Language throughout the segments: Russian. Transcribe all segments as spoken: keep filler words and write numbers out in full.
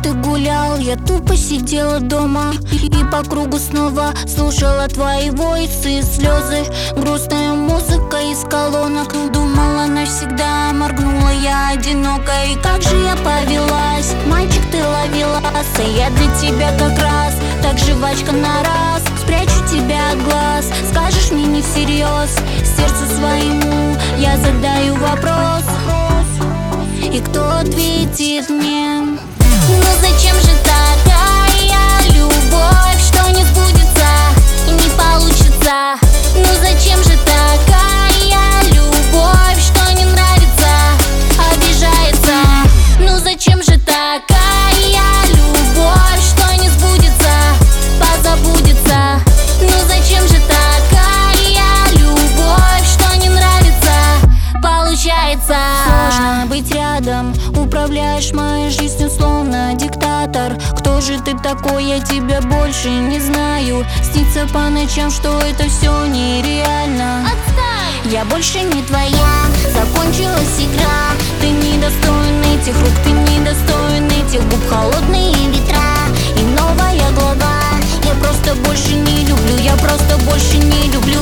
ты гулял, я тупо сидела дома и по кругу снова слушала твои войсы, слезы, грустная музыка из колонок. Думала навсегда, моргнула я одиноко. И как же я повелась, мальчик, ты ловелас, а я для тебя как раз так жвачка на раз. Спрячу тебя от глаз, скажешь мне не всерьез, сердцу своему я задаю вопрос, и кто ответит мне? Ну зачем же такая любовь, что не сбудется и не получится? Ну зачем же такая любовь, что не нравится, обижается? Ну зачем же такая любовь, что не сбудется, позабудется? Ну зачем же такая любовь, что не нравится, получается? Сложно быть рядом, управляешь моей жизнью словно диктатор. Кто же ты такой, я тебя больше не знаю. Снится по ночам, что это все нереально. Отстань! Я больше не твоя, закончилась игра. Ты недостоин этих рук, ты недостоин этих губ. Холодные ветра и новая глава. Я просто больше не люблю, я просто больше не люблю.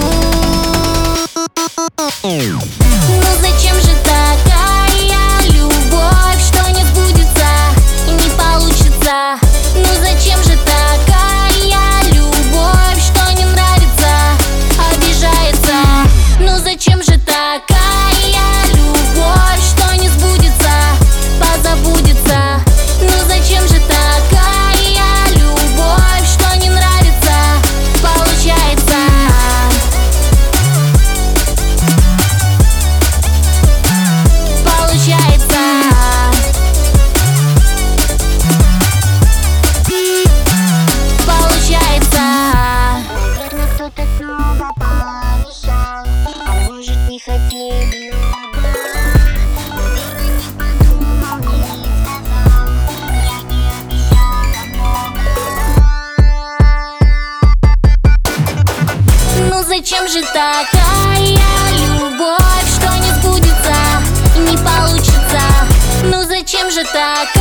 Ну зачем же такая любовь, что не сбудется и не получится? Ну зачем же такая любовь, что не нравится, обижается? Ну зачем же такая любовь, что не сбудется, позабудется? Ну зачем же такая любовь, что не нравится, получается? Получается. Получается. Наверно, кто-то снова помешал, а может не хотели оба. Наверно, не подумал, не сказал, я не обещала много. Ну зачем же такая любовь, что не сбудется и не получится? Ну зачем же такая